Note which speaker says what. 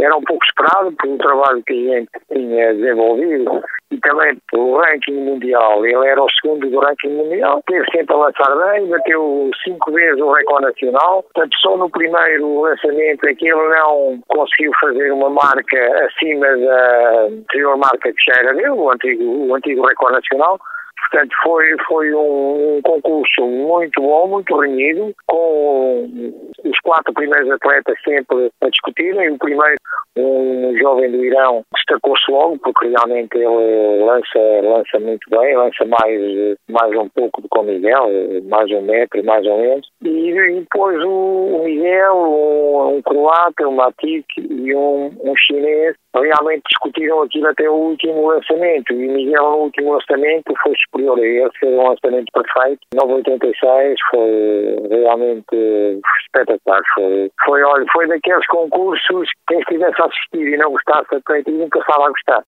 Speaker 1: era um pouco esperado pelo trabalho que a gente tinha desenvolvido e também pelo ranking mundial. Ele era o segundo do ranking mundial, teve sempre a lançar bem, bateu 5 vezes o recorde nacional. Portanto, só no primeiro lançamento é que ele não conseguiu fazer uma marca acima da anterior marca que já era dele, o antigo recorde nacional. Portanto, foi um concurso muito bom, muito renhido, com os 4 primeiros atletas sempre a discutirem. O primeiro, um jovem do Irão, destacou-se logo, porque realmente ele lança muito bem, lança mais um pouco do que o Miguel, mais 1 metro, mais ou menos. E depois o Miguel, um croata, um Matic e um chinês, realmente discutiram aquilo até o último lançamento. E o Miguel, no último lançamento, foi superior a ele, fez um lançamento perfeito. 9,86 foi realmente espetacular. Foi daqueles concursos que quem estivesse a assistir e não gostasse de atletismo passava a gostar.